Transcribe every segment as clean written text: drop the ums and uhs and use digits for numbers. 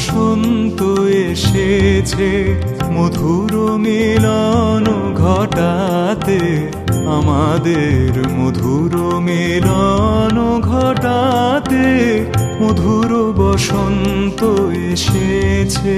বসন্ত এসেছে মধুর মিলন ঘটাতে, আমাদের মধুর মিলন ঘটাতে মধুর বসন্ত এসেছে।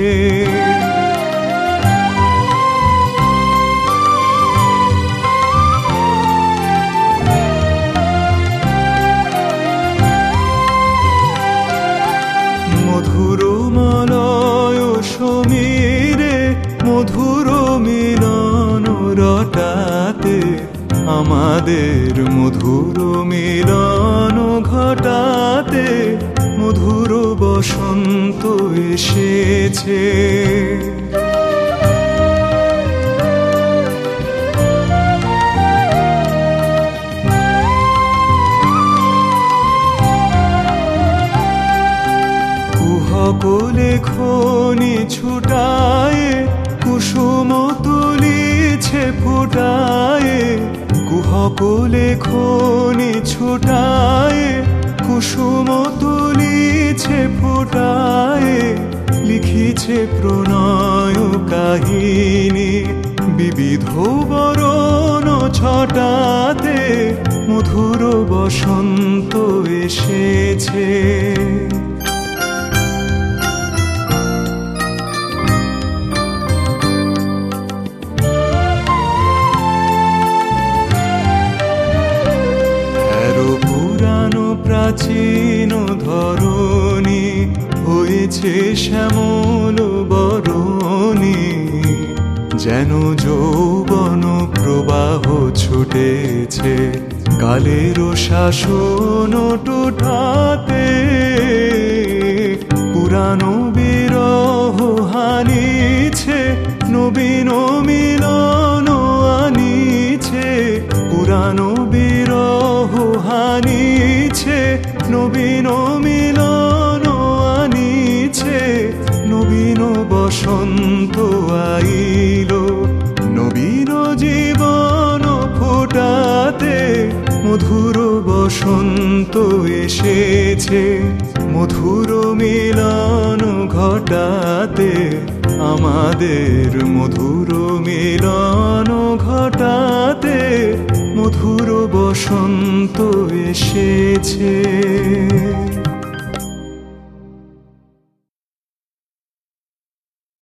মধুর মলয় সমীরে মধুর মিলন রটাতে, আমাদের মধুর মিলন ঘটাতে মধুর বসন্ত এসেছে। কোলে খনি ছুটায়ে কুসুম তুলিছে ফুটায়ে, কুহকোলে খনি ছুটায়ে কুসুম তুলিছে ফুটায়ে, লিখিছে প্রণয় কাহিনী বিবিধ বরণ ছটাতে মধুর বসন্ত এসেছে। প্রাচীন ধরণী হয়েছে শ্যামল বরণী, যেন যৌবন প্রবাহ ছুটেছে কালের শাসন টুটাতে, পুরানো বিরহ হানিছে নবীন মিলন আনিছে, পুরানো বিরহ হানিছে নবীন মিলন আনিছে, নবীন বসন্ত আইল নবীন জীবন ফোটাতে মধুর বসন্ত এসেছে মধুর মিলন ঘটাতে, আমাদের মধুর মিলন ঘটাতে মধুর বসন্ত এসেছে।